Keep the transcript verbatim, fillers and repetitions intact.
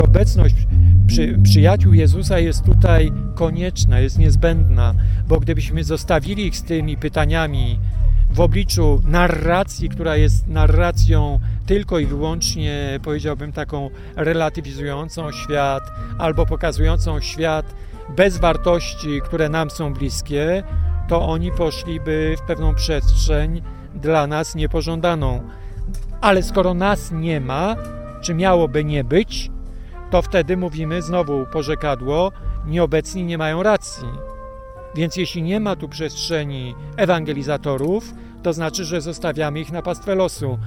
Obecność przy, przyjaciół Jezusa jest tutaj konieczna, jest niezbędna, bo gdybyśmy zostawili ich z tymi pytaniami w obliczu narracji, która jest narracją tylko i wyłącznie, powiedziałbym, taką relatywizującą świat albo pokazującą świat bez wartości, które nam są bliskie, to oni poszliby w pewną przestrzeń dla nas niepożądaną. Ale skoro nas nie ma, czy miałoby nie być, to wtedy mówimy znowu porzekadło, nieobecni nie mają racji. Więc jeśli nie ma tu przestrzeni ewangelizatorów, to znaczy, że zostawiamy ich na pastwę losu.